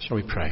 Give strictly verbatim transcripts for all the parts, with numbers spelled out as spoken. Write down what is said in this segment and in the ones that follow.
Shall we pray?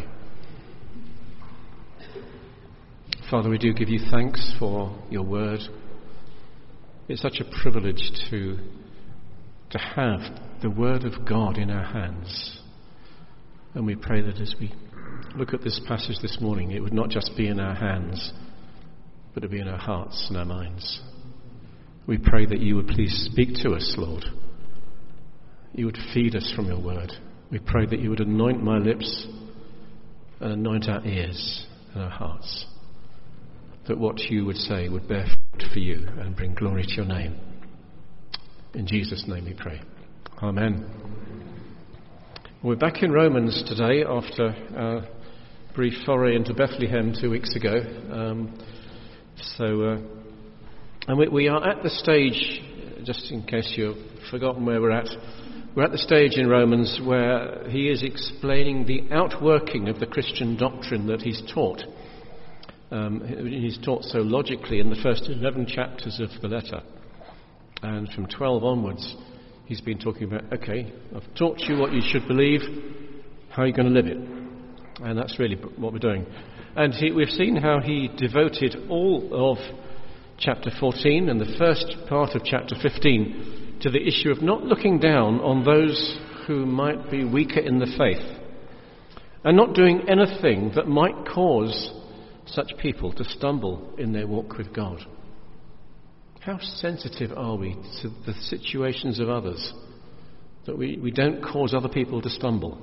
Father, we do give you thanks for your word. It's such a privilege to, to have the word of God in our hands. And we pray that as we look at this passage this morning, it would not just be in our hands, but it would be in our hearts and our minds. We pray that you would please speak to us, Lord. You would feed us from your word. We pray that you would anoint my lips and anoint our ears and our hearts, that what you would say would bear fruit for you and bring glory to your name. In Jesus' name we pray. Amen. We're back in Romans today after our brief foray into Bethlehem two weeks ago. Um, so, uh, and we, we are at the stage, just in case you've forgotten where we're at, we're at the stage in Romans where he is explaining the outworking of the Christian doctrine that he's taught. Um, he's taught so logically in the first eleven chapters of the letter. And from twelve onwards, he's been talking about, okay, I've taught you what you should believe, how are you going to live it? And that's really what we're doing. And he, we've seen how he devoted all of chapter fourteen and the first part of chapter fifteen to the issue of not looking down on those who might be weaker in the faith and not doing anything that might cause such people to stumble in their walk with God. How sensitive are we to the situations of others that we, we don't cause other people to stumble?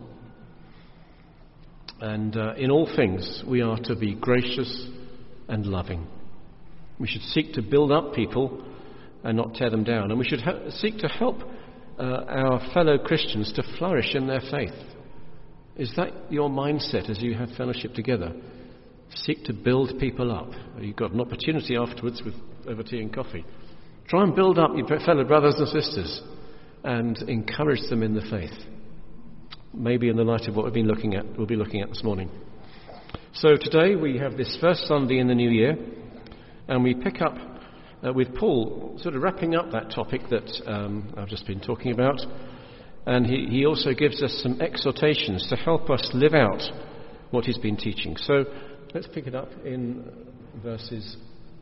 And uh, in all things, we are to be gracious and loving. We should seek to build up people and not tear them down. And we should ha- seek to help uh, our fellow Christians to flourish in their faith. Is that your mindset as you have fellowship together? Seek to build people up. You've got an opportunity afterwards with over tea and coffee. Try and build up your fellow brothers and sisters and encourage them in the faith. Maybe in the light of what we've been looking at, we'll be looking at this morning. So today we have this first Sunday in the new year, and we pick up uh, with Paul sort of wrapping up that topic that um, I've just been talking about. And he, he also gives us some exhortations to help us live out what he's been teaching. So let's pick it up in verses...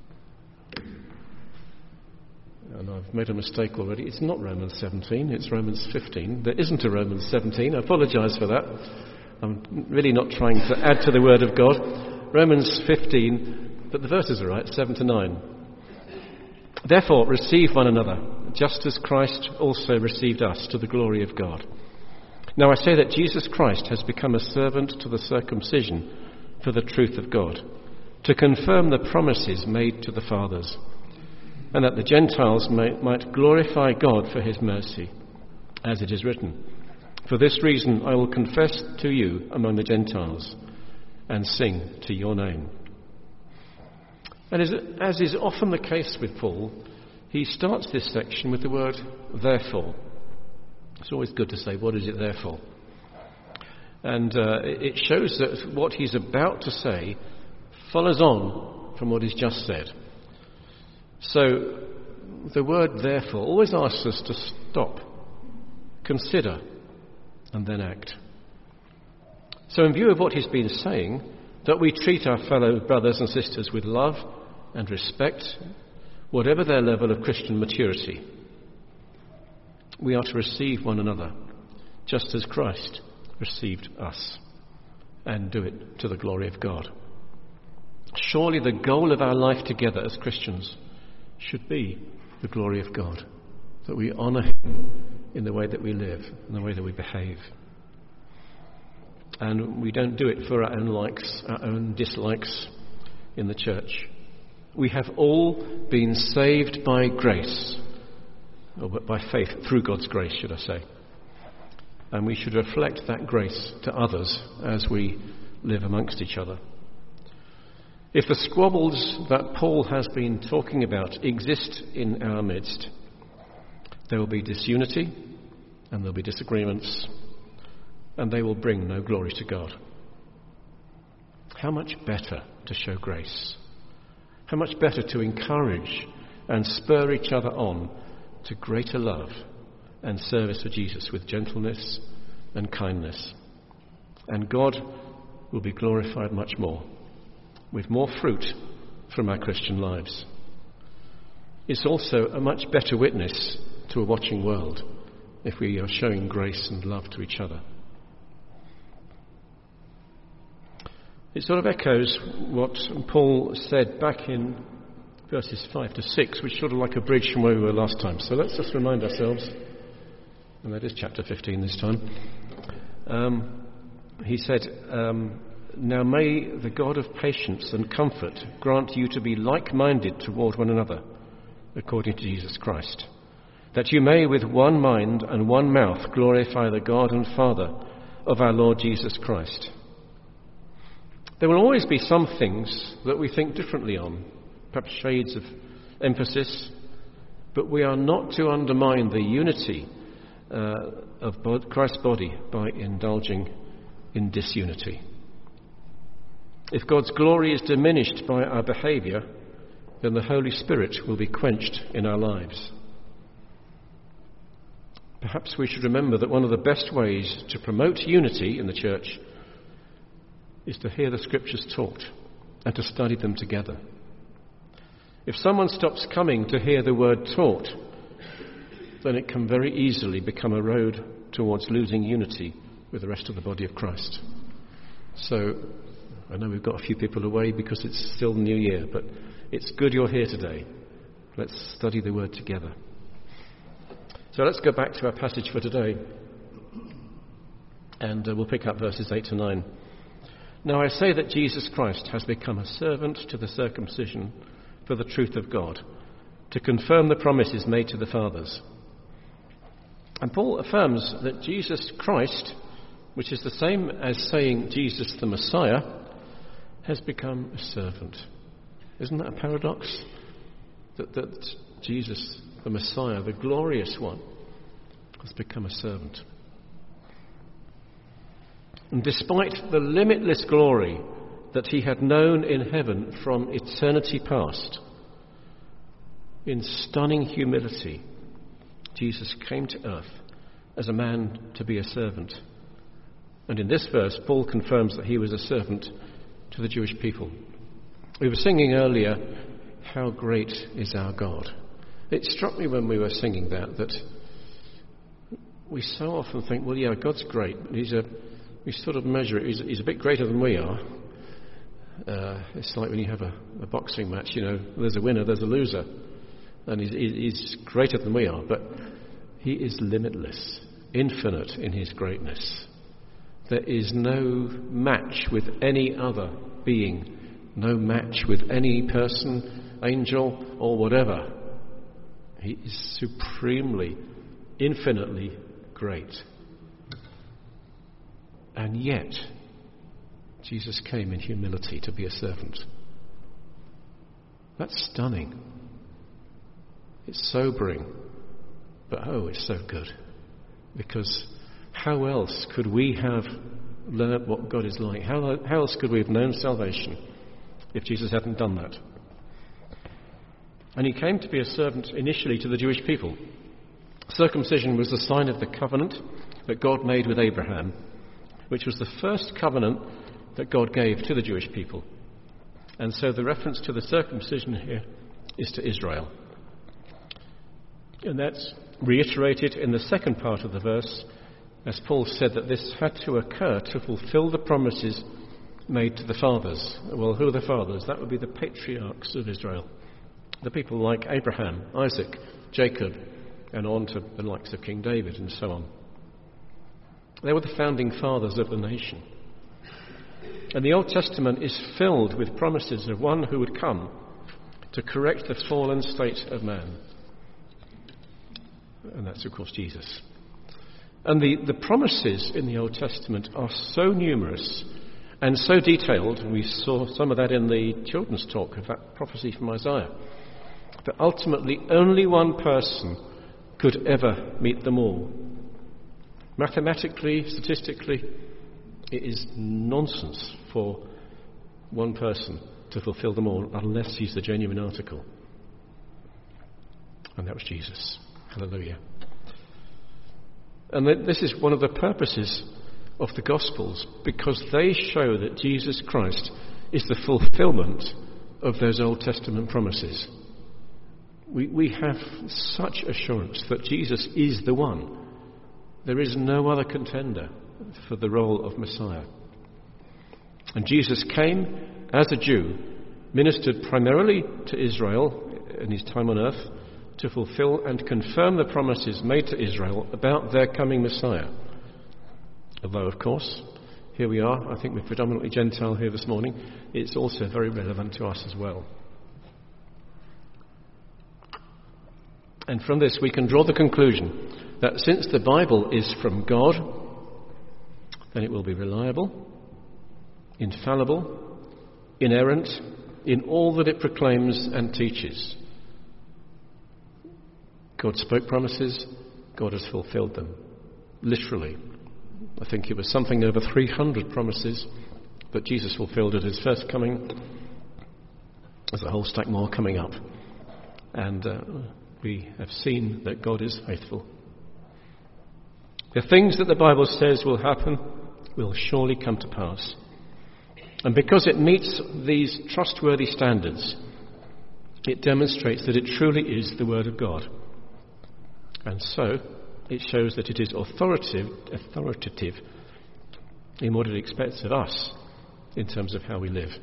And I've made a mistake already. It's not Romans seventeen, it's Romans fifteen. There isn't a Romans seventeen. I apologise for that. I'm really not trying to add to the Word of God. Romans fifteen, but the verses are right, seven to nine. Therefore, receive one another, just as Christ also received us to the glory of God. Now I say that Jesus Christ has become a servant to the circumcision for the truth of God, to confirm the promises made to the fathers, and that the Gentiles may, might glorify God for his mercy, as it is written, for this reason I will confess to you among the Gentiles and sing to your name. And as, as is often the case with Paul, he starts this section with the word therefore. It's always good to say, what is it there for? And uh, it shows that what he's about to say follows on from what he's just said. So the word therefore always asks us to stop, consider, and then act. So in view of what he's been saying, that we treat our fellow brothers and sisters with love and respect, whatever their level of Christian maturity. We are to receive one another, just as Christ received us, and do it to the glory of God. Surely the goal of our life together as Christians should be the glory of God, that we honour him in the way that we live, in the way that we behave. And we don't do it for our own likes, our own dislikes in the church. We have all been saved by grace, or by faith, through God's grace, should I say. And we should reflect that grace to others as we live amongst each other. If the squabbles that Paul has been talking about exist in our midst, there will be disunity and there will be disagreements, and they will bring no glory to God. How much better to show grace? How much better to encourage and spur each other on to greater love and service for Jesus with gentleness and kindness. and God will be glorified much more, with more fruit from our Christian lives. It's also a much better witness to a watching world if we are showing grace and love to each other. It sort of echoes what Paul said back in verses five to six, which is sort of like a bridge from where we were last time. So let's just remind ourselves, and that is chapter fifteen this time. Um, he said, um, "Now may the God of patience and comfort grant you to be like-minded toward one another, according to Jesus Christ, that you may with one mind and one mouth glorify the God and Father of our Lord Jesus Christ." There will always be some things that we think differently on, perhaps shades of emphasis, but we are not to undermine the unity uh, of Christ's body by indulging in disunity. If God's glory is diminished by our behaviour, then the Holy Spirit will be quenched in our lives. Perhaps we should remember that one of the best ways to promote unity in the church is to hear the Scriptures taught and to study them together. If someone stops coming to hear the word taught, then it can very easily become a road towards losing unity with the rest of the body of Christ. So, I know we've got a few people away because it's still the new year, but it's good you're here today. Let's study the word together. So let's go back to our passage for today, and uh, we'll pick up verses eight to nine. "Now I say that Jesus Christ has become a servant to the circumcision for the truth of God, to confirm the promises made to the fathers." And Paul affirms that Jesus Christ, which is the same as saying Jesus the Messiah, has become a servant. Isn't that a paradox? That, that Jesus the Messiah, the glorious one, has become a servant. And despite the limitless glory that he had known in heaven from eternity past, in stunning humility, Jesus came to earth as a man to be a servant. And in this verse, Paul confirms that he was a servant to the Jewish people. We were singing earlier, "How great is our God." It struck me when we were singing that, that we so often think, well, yeah, God's great, but he's a, we sort of measure it, he's, he's a bit greater than we are. Uh, it's like when you have a, a boxing match, you know, there's a winner, there's a loser. And he's, he's greater than we are, but he is limitless, infinite in his greatness. There is no match with any other being, no match with any person, angel, or whatever. He is supremely, infinitely great. And yet, Jesus came in humility to be a servant. That's stunning. It's sobering, but oh, it's so good. Because how else could we have learned what God is like? How, how else could we have known salvation if Jesus hadn't done that? And he came to be a servant initially to the Jewish people. Circumcision was the sign of the covenant that God made with Abraham, which was the first covenant that God gave to the Jewish people. And so the reference to the circumcision here is to Israel. And that's reiterated in the second part of the verse, as Paul said that this had to occur to fulfill the promises made to the fathers. Well, who are the fathers? That would be the patriarchs of Israel. The people like Abraham, Isaac, Jacob, and on to the likes of King David and so on. They were the founding fathers of the nation. And the Old Testament is filled with promises of one who would come to correct the fallen state of man. And that's, of course, Jesus. And the, the promises in the Old Testament are so numerous and so detailed, and we saw some of that in the children's talk of that prophecy from Isaiah, that ultimately only one person could ever meet them all. Mathematically, statistically, it is nonsense for one person to fulfill them all unless he's the genuine article. And that was Jesus. Hallelujah. And this is one of the purposes of the Gospels, because they show that Jesus Christ is the fulfillment of those Old Testament promises. We, we have such assurance that Jesus is the one. There is no other contender for the role of Messiah. And Jesus came as a Jew, ministered primarily to Israel in his time on earth, to fulfill and confirm the promises made to Israel about their coming Messiah. Although, of course, here we are, I think we're predominantly Gentile here this morning, it's also very relevant to us as well. And from this we can draw the conclusion that since the Bible is from God, then it will be reliable, infallible, inerrant in all that it proclaims and teaches. God spoke promises, God has fulfilled them, literally. I think it was something over three hundred promises that Jesus fulfilled at his first coming. There's a whole stack more coming up. And uh, we have seen that God is faithful. The things that the Bible says will happen will surely come to pass. And because it meets these trustworthy standards, it demonstrates that it truly is the Word of God. And so, it shows that it is authoritative, authoritative in what it expects of us in terms of how we live.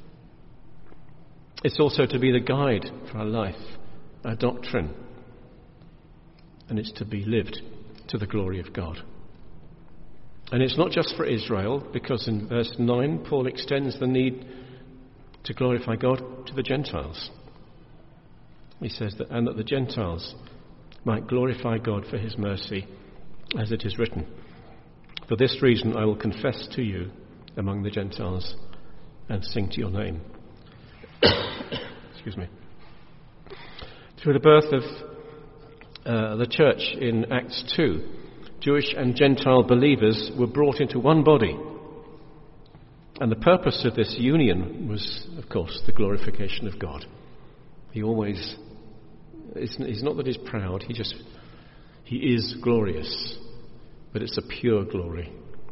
It's also to be the guide for our life, our doctrine, and it's to be lived to the glory of God. And it's not just for Israel, because in verse nine, Paul extends the need to glorify God to the Gentiles. He says that, and that the Gentiles might glorify God for his mercy, as it is written, "For this reason I will confess to you among the Gentiles and sing to your name." Excuse me. Through the birth of uh, the church in Acts two, Jewish and Gentile believers were brought into one body. And the purpose of this union was, of course, the glorification of God. He always, it's, it's not that he's proud, he just, he is glorious, but it's a pure glory.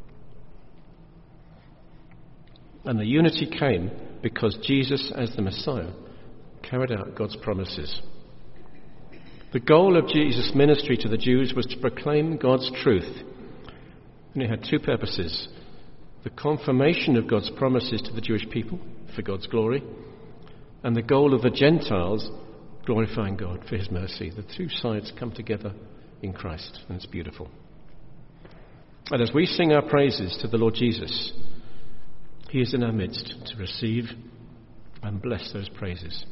And the unity came because Jesus, as the Messiah, carried out God's promises. The goal of Jesus' ministry to the Jews was to proclaim God's truth. And it had two purposes: the confirmation of God's promises to the Jewish people for God's glory, and the goal of the Gentiles glorifying God for his mercy. The two sides come together in Christ, and it's beautiful. And as we sing our praises to the Lord Jesus, he is in our midst to receive and bless those praises.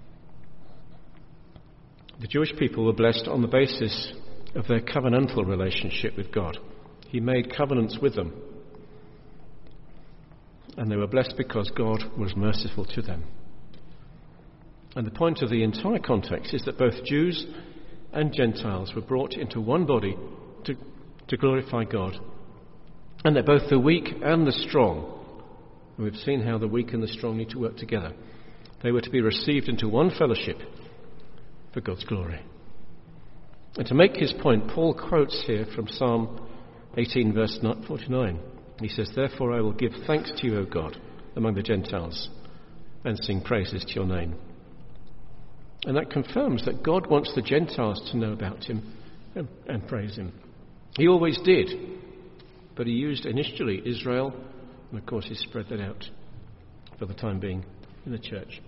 The Jewish people were blessed on the basis of their covenantal relationship with God. He made covenants with them. And they were blessed because God was merciful to them. And the point of the entire context is that both Jews and Gentiles were brought into one body to, to glorify God. And that both the weak and the strong, and we've seen how the weak and the strong need to work together, they were to be received into one fellowship for God's glory. And to make his point, Paul quotes here from Psalm eighteen, verse forty-nine. He says, "Therefore I will give thanks to you, O God, among the Gentiles, and sing praises to your name." And that confirms that God wants the Gentiles to know about him and, and praise him. He always did, but he used initially Israel, and of course he spread that out for the time being in the church.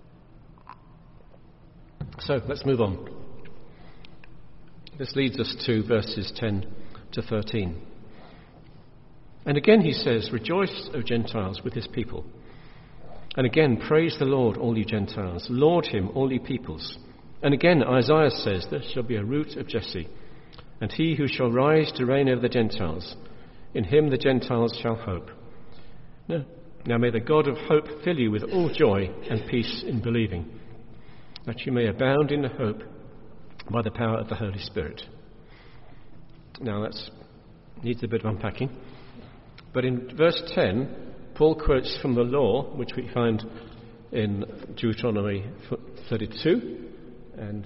So let's move on. This leads us to verses ten to thirteen. And again he says, "Rejoice, O Gentiles, with his people. And again, praise the Lord, all you Gentiles. Laud him, all you peoples." And again Isaiah says, "There shall be a root of Jesse, and he who shall rise to reign over the Gentiles. In him the Gentiles shall hope." Now, now may the God of hope fill you with all joy and peace in believing, that you may abound in hope by the power of the Holy Spirit. Now that needs a bit of unpacking. But in verse ten, Paul quotes from the law, which we find in Deuteronomy thirty-two and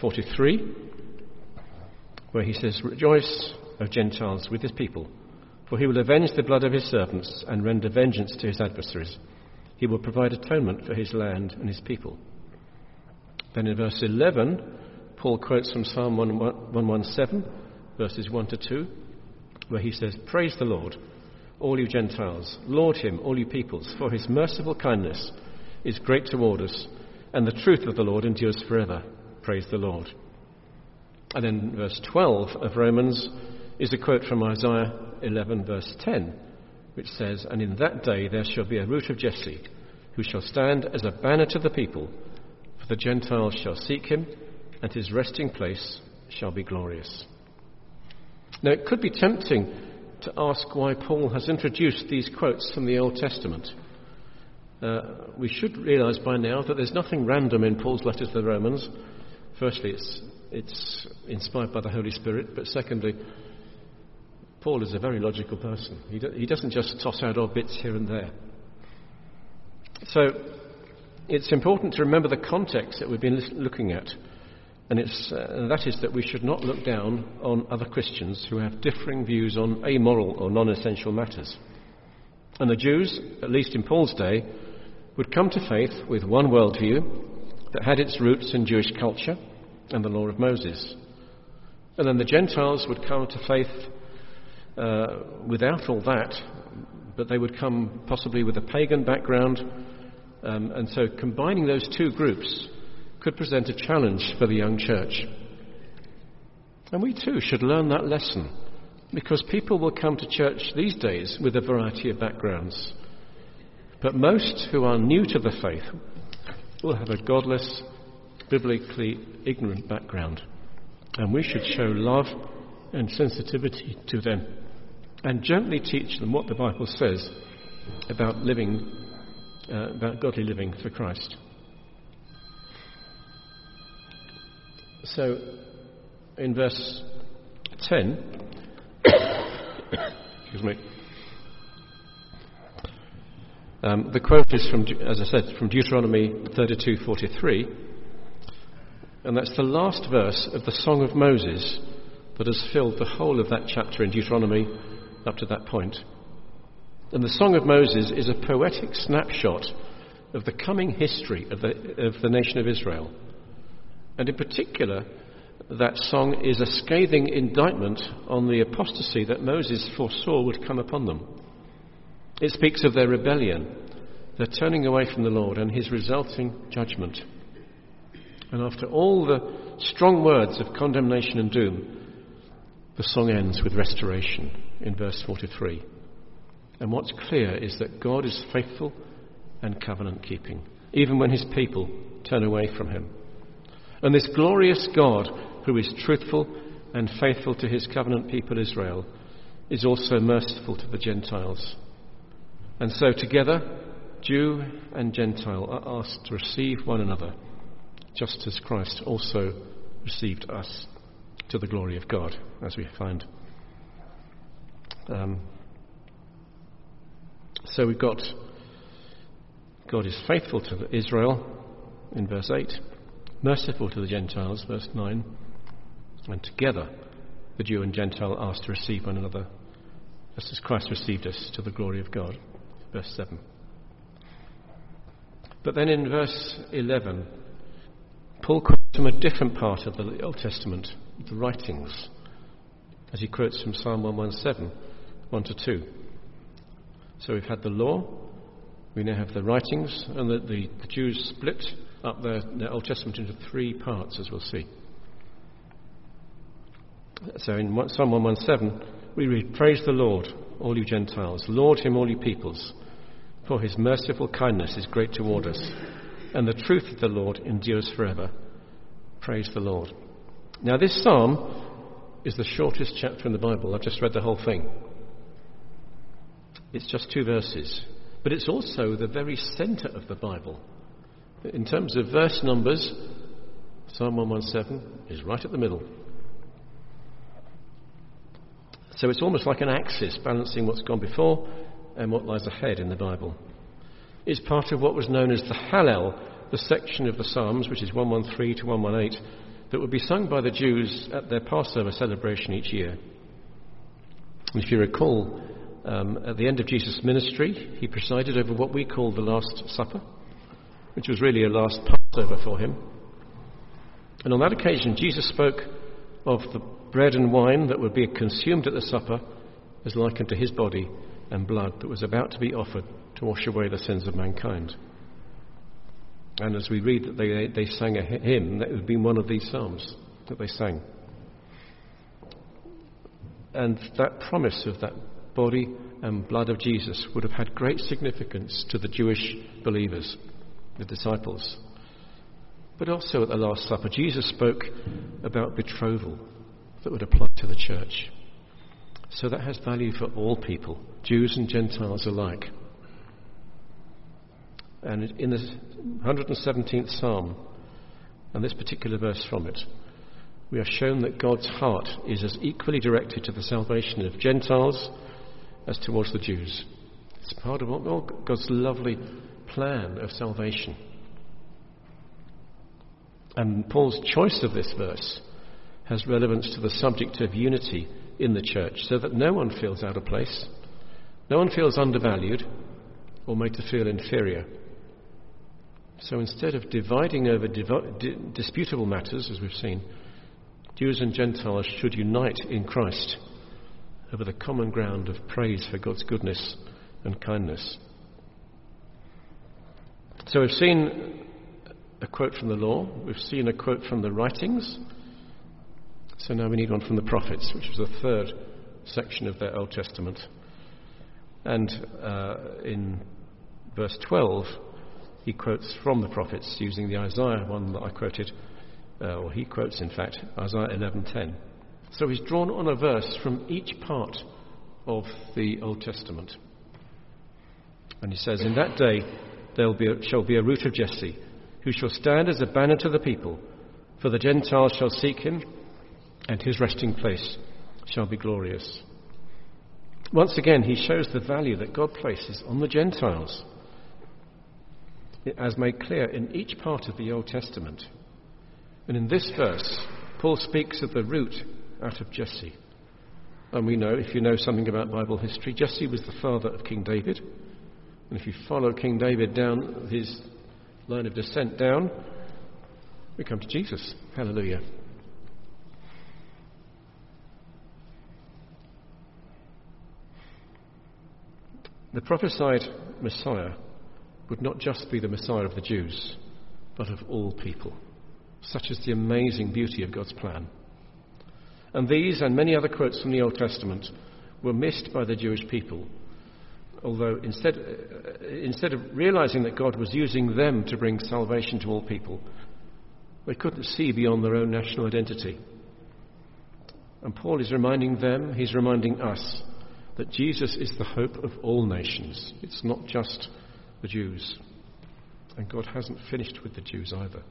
forty-three, where he says, "Rejoice, O Gentiles, with his people, For he will avenge the blood of his servants and render vengeance to his adversaries. He will provide atonement for his land and his people. Then in verse eleven, Paul quotes from Psalm one seventeen, verses one to two, where he says, "Praise the Lord, all you Gentiles. Laud him, all you peoples, for his merciful kindness is great toward us, and the truth of the Lord endures forever. Praise the Lord." And then verse twelve of Romans is a quote from Isaiah eleven, verse ten, which says, "And in that day there shall be a root of Jesse, who shall stand as a banner to the people, for the Gentiles shall seek him, and his resting place shall be glorious." Now it could be tempting to ask why Paul has introduced these quotes from the Old Testament. Uh, we should realise by now that there's nothing random in Paul's letters to the Romans. Firstly, it's, it's inspired by the Holy Spirit, but secondly, Paul is a very logical person. He, do, he doesn't just toss out odd bits here and there. So it's important to remember the context that we've been looking at, and, it's, uh, and that is that we should not look down on other Christians who have differing views on amoral or non-essential matters. And the Jews, at least in Paul's day, would come to faith with one worldview that had its roots in Jewish culture and the law of Moses. And then the Gentiles would come to faith uh, without all that, but they would come possibly with a pagan background. Um, and so combining those two groups could present a challenge for the young church. And we too should learn that lesson, because people will come to church these days with a variety of backgrounds. But most who are new to the faith will have a godless, biblically ignorant background. And we should show love and sensitivity to them and gently teach them what the Bible says about living, uh, about godly living for Christ. So, in verse ten, excuse me, um, the quote is from, as I said, from Deuteronomy thirty-two forty-three, and that's the last verse of the Song of Moses that has filled the whole of that chapter in Deuteronomy up to that point. And the Song of Moses is a poetic snapshot of the coming history of the, of the nation of Israel. And in particular, that song is a scathing indictment on the apostasy that Moses foresaw would come upon them. It speaks of their rebellion, their turning away from the Lord, and his resulting judgment. And after all the strong words of condemnation and doom, the song ends with restoration in verse forty-three. And what's clear is that God is faithful and covenant-keeping, even when his people turn away from him. And this glorious God, who is truthful and faithful to his covenant people Israel, is also merciful to the Gentiles. And so together, Jew and Gentile are asked to receive one another, just as Christ also received us, to the glory of God, as we find. Um, so we've got God is faithful to Israel in verse eight, merciful to the Gentiles, verse nine, and together the Jew and Gentile are asked to receive one another, just as Christ received us, to the glory of God, verse seven. But then in verse eleven, Paul quotes from a different part of the Old Testament, the writings, as he quotes from Psalm one seventeen, one to two. So we've had the law, we now have the writings, and the, the, the Jews split up their, their Old Testament into three parts, as we'll see. So in Psalm one seventeen, we read, "Praise the Lord, all you Gentiles. Laud him, all you peoples. For his merciful kindness is great toward us, and the truth of the Lord endures forever. Praise the Lord." Now this psalm is the shortest chapter in the Bible. I've just read the whole thing. It's just two verses. But it's also the very centre of the Bible. In terms of verse numbers, Psalm one seventeen is right at the middle. So it's almost like an axis balancing what's gone before and what lies ahead in the Bible. It's part of what was known as the Hallel, the section of the Psalms, which is one thirteen to one eighteen, that would be sung by the Jews at their Passover celebration each year. And if you recall, Um, at the end of Jesus' ministry, he presided over what we call the Last Supper, which was really a last Passover for him. And on that occasion, Jesus spoke of the bread and wine that would be consumed at the supper as likened to his body and blood that was about to be offered to wash away the sins of mankind. And as we read that they, they sang a hymn, that would be one of these psalms that they sang. And that promise of that body and blood of Jesus would have had great significance to the Jewish believers, the disciples. But also at the Last Supper, Jesus spoke about betrothal that would apply to the church. So that has value for all people, Jews and Gentiles alike. And in the one hundred seventeenth Psalm, and this particular verse from it, we are shown that God's heart is as equally directed to the salvation of Gentiles as towards the Jews. It's part of God's lovely plan of salvation. And Paul's choice of this verse has relevance to the subject of unity in the church, so that no one feels out of place, no one feels undervalued or made to feel inferior. So instead of dividing over div- di- disputable matters, as we've seen, Jews and Gentiles should unite in Christ over the common ground of praise for God's goodness and kindness. So we've seen a quote from the law, we've seen a quote from the writings, so now we need one from the prophets, which was the third section of their Old Testament. And uh, in verse twelve, he quotes from the prophets using the Isaiah one that I quoted, uh, or he quotes in fact, Isaiah eleven ten. So he's drawn on a verse from each part of the Old Testament. And he says, "In that day there will be a, shall be a root of Jesse, who shall stand as a banner to the people, for the Gentiles shall seek him, and his resting place shall be glorious." Once again, he shows the value that God places on the Gentiles, as made clear in each part of the Old Testament. And in this verse, Paul speaks of the root out of Jesse. And we know, if you know something about Bible history, Jesse was the father of King David. And if you follow King David down his line of descent down, we come to Jesus. Hallelujah. The prophesied Messiah would not just be the Messiah of the Jews, but of all people. Such is the amazing beauty of God's plan. And these and many other quotes from the Old Testament were missed by the Jewish people, although instead, uh, instead of realizing that God was using them to bring salvation to all people, they couldn't see beyond their own national identity. And Paul is reminding them, he's reminding us, that Jesus is the hope of all nations. It's not just the Jews. And God hasn't finished with the Jews either.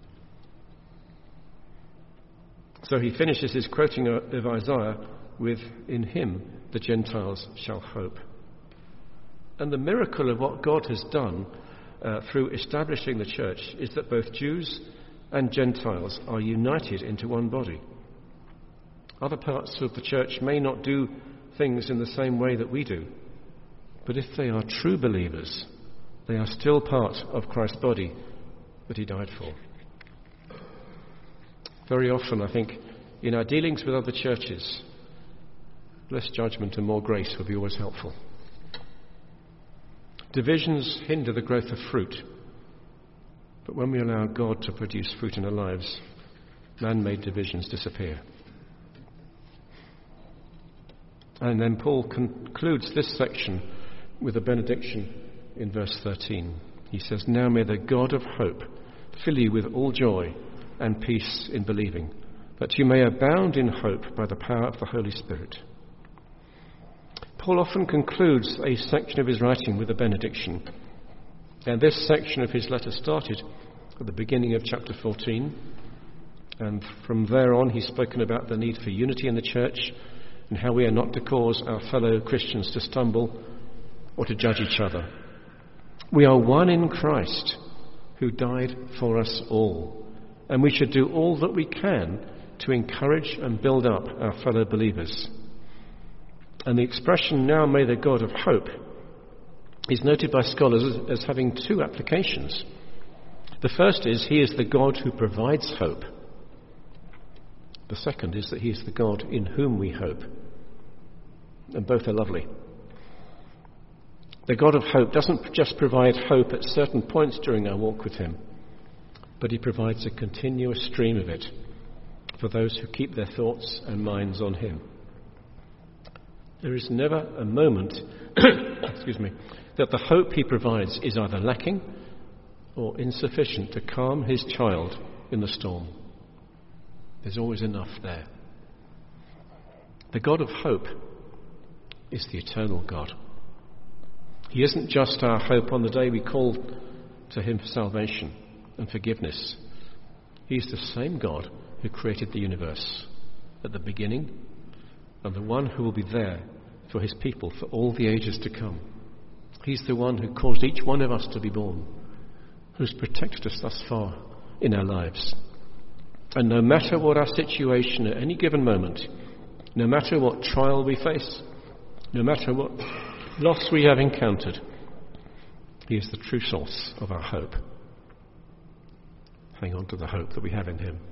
So he finishes his quoting of Isaiah with, "In him the Gentiles shall hope." And the miracle of what God has done uh, through establishing the church is that both Jews and Gentiles are united into one body. Other parts of the church may not do things in the same way that we do, but if they are true believers, they are still part of Christ's body that he died for. Very often, I think, in our dealings with other churches, less judgment and more grace would be always helpful. Divisions hinder the growth of fruit, but when we allow God to produce fruit in our lives, man-made divisions disappear. And then Paul concludes this section with a benediction in verse thirteen. He says, "Now may the God of hope fill you with all joy and peace in believing, that you may abound in hope by the power of the Holy Spirit." Paul often concludes a section of his writing with a benediction. And this section of his letter started at the beginning of chapter fourteen. And from there on, he's spoken about the need for unity in the church and how we are not to cause our fellow Christians to stumble or to judge each other. We are one in Christ, who died for us all, and we should do all that we can to encourage and build up our fellow believers. And the expression, now may the God of hope, is noted by scholars as, as having two applications. The first is he is the God who provides hope. The second is that he is the God in whom we hope. And both are lovely. The God of hope doesn't just provide hope at certain points during our walk with him, but he provides a continuous stream of it for those who keep their thoughts and minds on him. There is never a moment excuse me, that the hope he provides is either lacking or insufficient to calm his child in the storm. There's always enough there. The God of hope is the eternal God. He isn't just our hope on the day we call to him for salvation and forgiveness. He's the same God who created the universe at the beginning and the one who will be there for his people for all the ages to come. He's the one who caused each one of us to be born, who's protected us thus far in our lives. And no matter what our situation at any given moment, no matter what trial we face, no matter what loss we have encountered, he is the true source of our hope. Hang on to the hope that we have in him.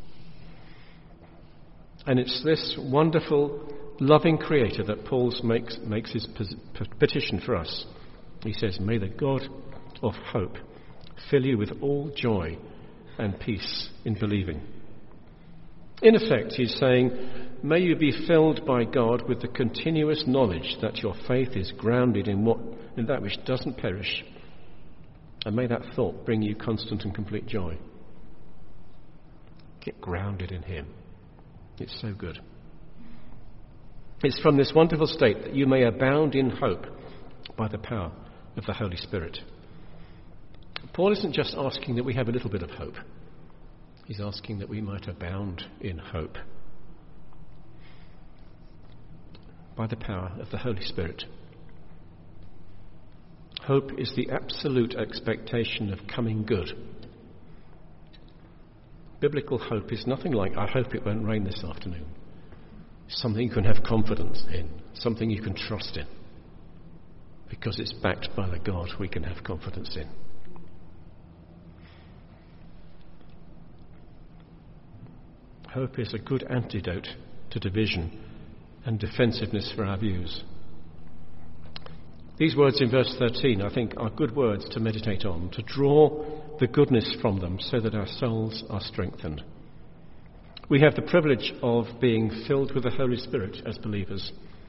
And it's this wonderful, loving Creator that Paul makes, makes his petition for us. He says, may the God of hope fill you with all joy and peace in believing. In effect, he's saying, may you be filled by God with the continuous knowledge that your faith is grounded in what in that which doesn't perish. And may that thought bring you constant and complete joy. Get grounded in him. It's so good. It's from this wonderful state that you may abound in hope by the power of the Holy Spirit. Paul isn't just asking that we have a little bit of hope. He's asking that we might abound in hope by the power of the Holy Spirit. Hope is the absolute expectation of coming good. Biblical hope is nothing like, I hope it won't rain this afternoon. Something you can have confidence in, something you can trust in, because it's backed by the God we can have confidence in. Hope is a good antidote to division and defensiveness for our views. These words in verse thirteen, I think, are good words to meditate on, to draw the goodness from them so that our souls are strengthened. We have the privilege of being filled with the Holy Spirit as believers,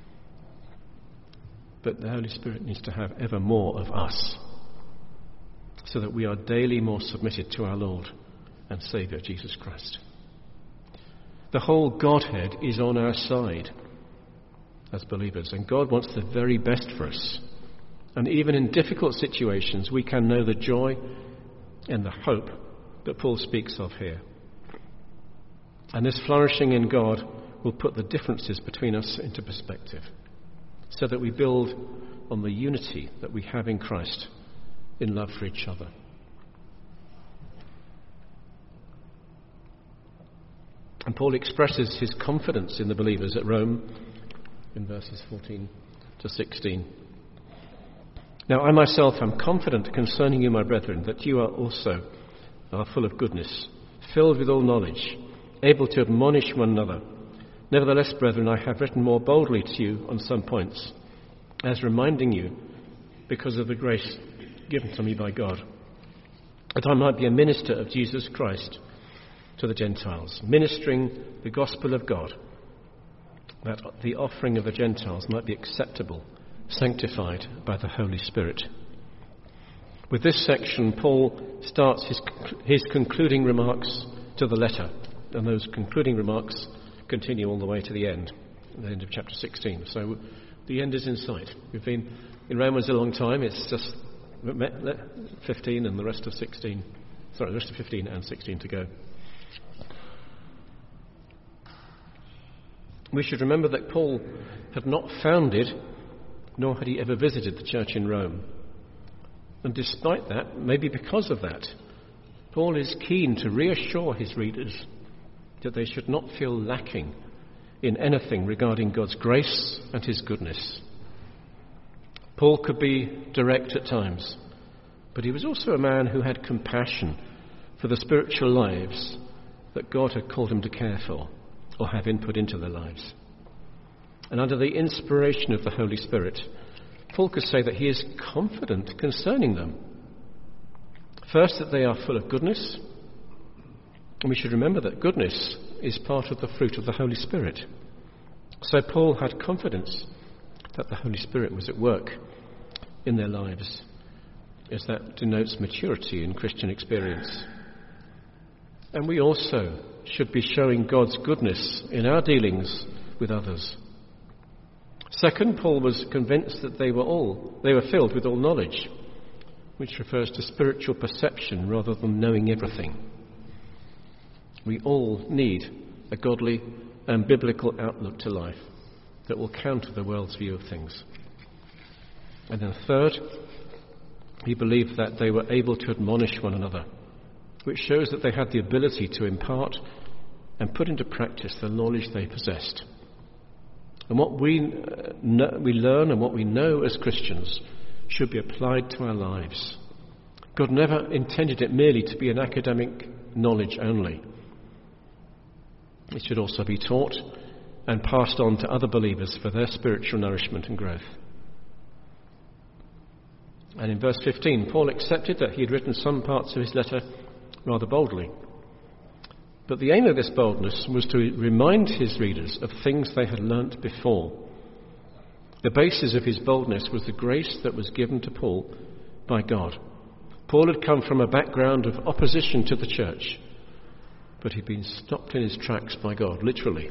but the Holy Spirit needs to have ever more of us so that we are daily more submitted to our Lord and Saviour Jesus Christ. The whole Godhead is on our side as believers, and God wants the very best for us. And even in difficult situations, we can know the joy and the hope that Paul speaks of here. And this flourishing in God will put the differences between us into perspective, so that we build on the unity that we have in Christ in love for each other. And Paul expresses his confidence in the believers at Rome in verses fourteen to sixteen. Now I myself am confident concerning you, my brethren, that you are also are full of goodness, filled with all knowledge, able to admonish one another. Nevertheless, brethren, I have written more boldly to you on some points, as reminding you, because of the grace given to me by God, that I might be a minister of Jesus Christ to the Gentiles, ministering the gospel of God, that the offering of the Gentiles might be acceptable, sanctified by the Holy Spirit. With this section, Paul starts his, his concluding remarks to the letter, and those concluding remarks continue all the way to the end, the end of chapter sixteen. So the end is in sight. We've been in Romans a long time. It's just fifteen and the rest of sixteen. Sorry, the rest of fifteen and sixteen to go. We should remember that Paul had not founded, nor had he ever visited the church in Rome. And despite that, maybe because of that, Paul is keen to reassure his readers that they should not feel lacking in anything regarding God's grace and his goodness. Paul could be direct at times, but he was also a man who had compassion for the spiritual lives that God had called him to care for or have input into their lives. And under the inspiration of the Holy Spirit, Paul could say that he is confident concerning them. First, that they are full of goodness. And we should remember that goodness is part of the fruit of the Holy Spirit. So Paul had confidence that the Holy Spirit was at work in their lives, as that denotes maturity in Christian experience. And we also should be showing God's goodness in our dealings with others. Second, Paul was convinced that they were all they were filled with all knowledge, which refers to spiritual perception rather than knowing everything. We all need a godly and biblical outlook to life that will counter the world's view of things. And then third, he believed that they were able to admonish one another, which shows that they had the ability to impart and put into practice the knowledge they possessed. And what we, uh, know, we learn and what we know as Christians should be applied to our lives. God never intended it merely to be an academic knowledge only. It should also be taught and passed on to other believers for their spiritual nourishment and growth. And in verse fifteen, Paul accepted that he had written some parts of his letter rather boldly. But the aim of this boldness was to remind his readers of things they had learnt before. The basis of his boldness was the grace that was given to Paul by God. Paul had come from a background of opposition to the church, but he'd been stopped in his tracks by God, literally.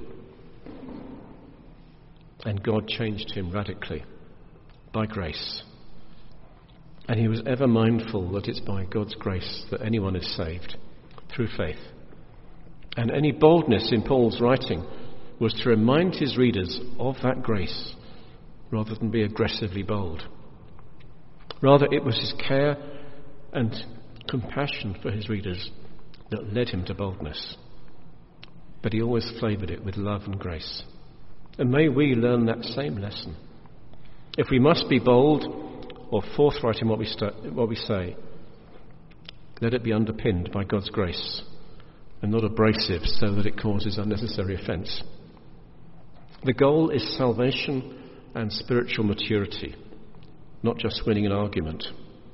And God changed him radically by grace. And he was ever mindful that it's by God's grace that anyone is saved through faith. And any boldness in Paul's writing was to remind his readers of that grace rather than be aggressively bold. Rather, it was his care and compassion for his readers that led him to boldness. But he always flavoured it with love and grace. And may we learn that same lesson. If we must be bold or forthright in what we, st- what we say, let it be underpinned by God's grace and not abrasive so that it causes unnecessary offence. The goal is salvation and spiritual maturity, not just winning an argument.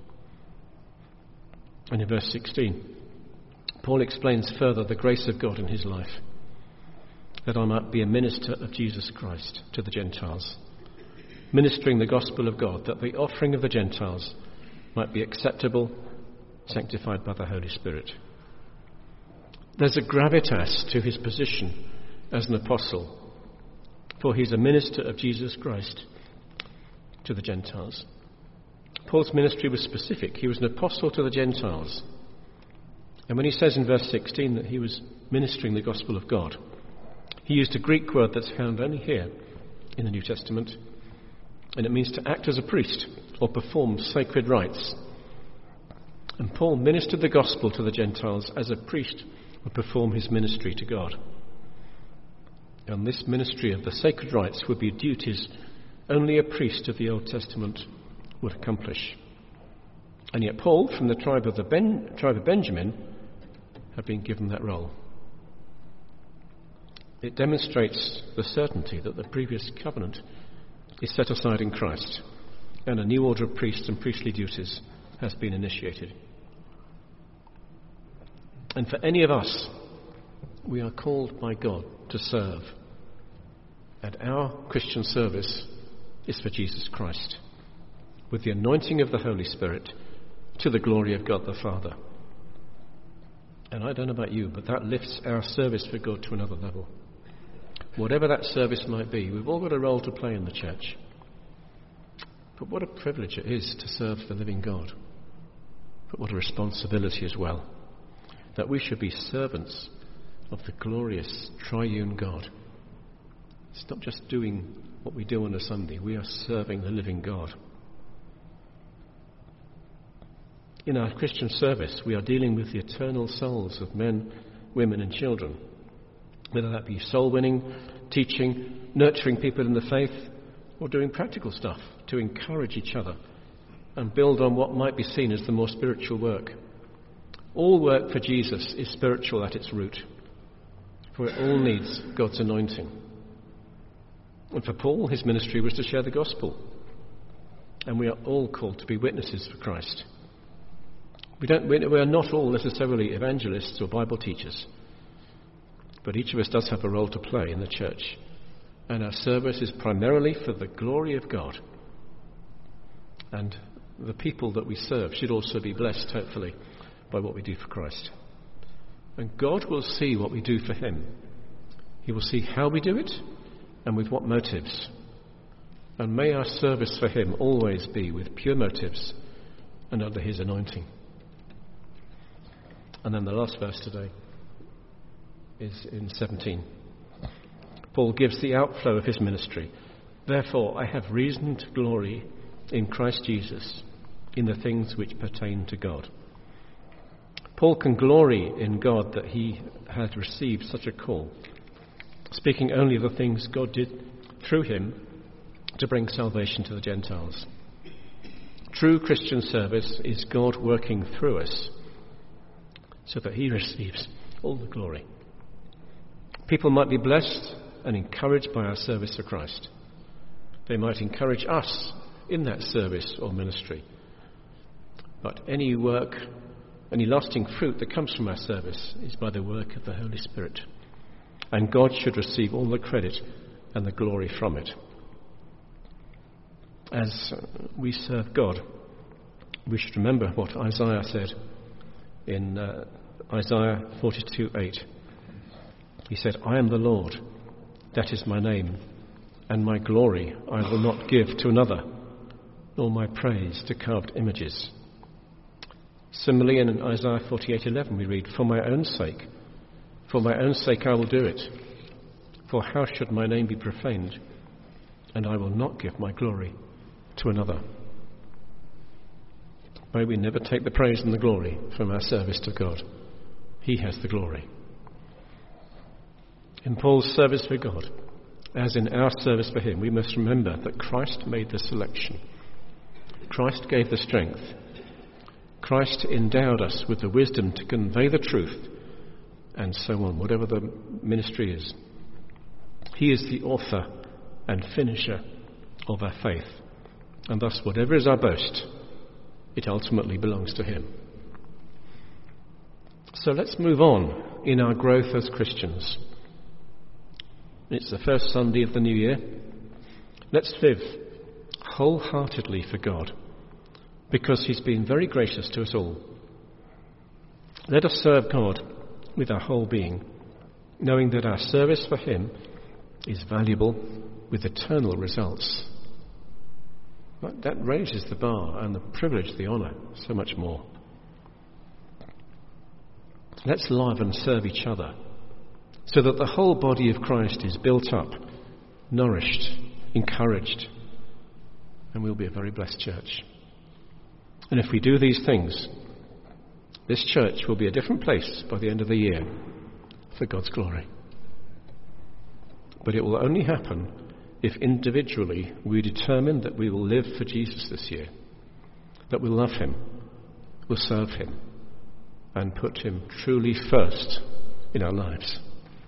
And in verse sixteen, Paul explains further the grace of God in his life, that I might be a minister of Jesus Christ to the Gentiles, ministering the gospel of God, that the offering of the Gentiles might be acceptable, sanctified by the Holy Spirit. There's a gravitas to his position as an apostle, for he's a minister of Jesus Christ to the Gentiles. Paul's ministry was specific. He was an apostle to the Gentiles. And when he says in verse sixteen that he was ministering the gospel of God, he used a Greek word that's found only here in the New Testament, and it means to act as a priest or perform sacred rites. And Paul ministered the gospel to the Gentiles as a priest would perform his ministry to God. And this ministry of the sacred rites would be duties only a priest of the Old Testament would accomplish. And yet Paul, from the tribe of the ben, tribe of Benjamin, had been given that role. It demonstrates the certainty that the previous covenant is set aside in Christ, and a new order of priests and priestly duties has been initiated. And for any of us, we are called by God to serve. And our Christian service is for Jesus Christ, with the anointing of the Holy Spirit to the glory of God the Father. And I don't know about you, but that lifts our service for God to another level. Whatever that service might be, we've all got a role to play in the church. But what a privilege it is to serve the living God. But what a responsibility as well, that we should be servants of the glorious triune God. It's not just doing what we do on a Sunday. We are serving the living God. In our Christian service, we are dealing with the eternal souls of men, women and children. whether that be soul winning, teaching, nurturing people in the faith, or doing practical stuff to encourage each other and build on what might be seen as the more spiritual work. All work for Jesus is spiritual at its root, for it all needs God's anointing. And for Paul, his ministry was to share the gospel. And we are all called to be witnesses for Christ. We don't, we are not all necessarily evangelists or Bible teachers, but each of us does have a role to play in the church. And our service is primarily for the glory of God. And the people that we serve should also be blessed, hopefully, by what we do for Christ. And God will see what we do for him. He will see how we do it and with what motives. And may our service for him always be with pure motives and under his anointing. And then the last verse today is in seventeen. Paul gives the outflow of his ministry. Therefore, I have reason to glory in Christ Jesus in the things which pertain to God. Paul can glory in God that he had received such a call, speaking only of the things God did through him to bring salvation to the Gentiles. True Christian service is God working through us so that he receives all the glory. People might be blessed and encouraged by our service for Christ. They might encourage us in that service or ministry. But any work, any lasting fruit that comes from our service is by the work of the Holy Spirit. And God should receive all the credit and the glory from it. As we serve God, we should remember what Isaiah said in uh, Isaiah forty-two eight. He said, I am the Lord, that is my name, and my glory I will not give to another, nor my praise to carved images. Similarly, in Isaiah forty-eight eleven we read, For my own sake, for my own sake I will do it. For how should my name be profaned? And I will not give my glory to another. May we never take the praise and the glory from our service to God. He has the glory. In Paul's service for God, as in our service for him, we must remember that Christ made the selection. Christ gave the strength. Christ endowed us with the wisdom to convey the truth, and so on, whatever the ministry is. He is the author and finisher of our faith, and thus whatever is our boast, it ultimately belongs to him. So let's move on in our growth as Christians. It's the first Sunday of the new year. Let's live wholeheartedly for God, because he's been very gracious to us all. Let us serve God with our whole being, knowing that our service for him is valuable with eternal results. That raises the bar and the privilege, the honour, so much more. Let's love and serve each other so that the whole body of Christ is built up, nourished, encouraged, and we'll be a very blessed church. And if we do these things, this church will be a different place by the end of the year for God's glory. But it will only happen if individually we determine that we will live for Jesus this year, that we'll love him, we'll serve him, and put him truly first in our lives.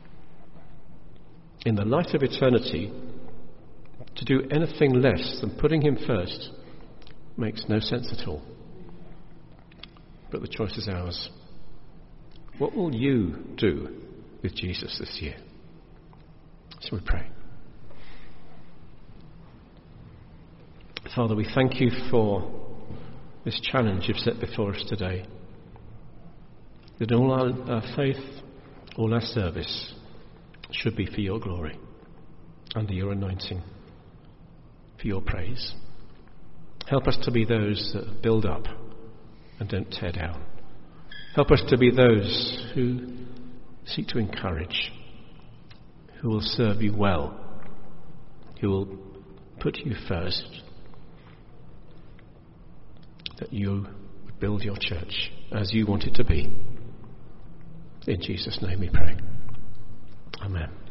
In the light of eternity, to do anything less than putting him first makes no sense at all. But the choice is ours. What will you do with Jesus this year? So we pray. Father, we thank you for this challenge you've set before us today. That all our, our faith, all our service should be for your glory, under your anointing, for your praise. Help us to be those that build up and don't tear down. Help us to be those who seek to encourage, who will serve you well, who will put you first, that you would build your church as you want it to be. In Jesus' name we pray. Amen.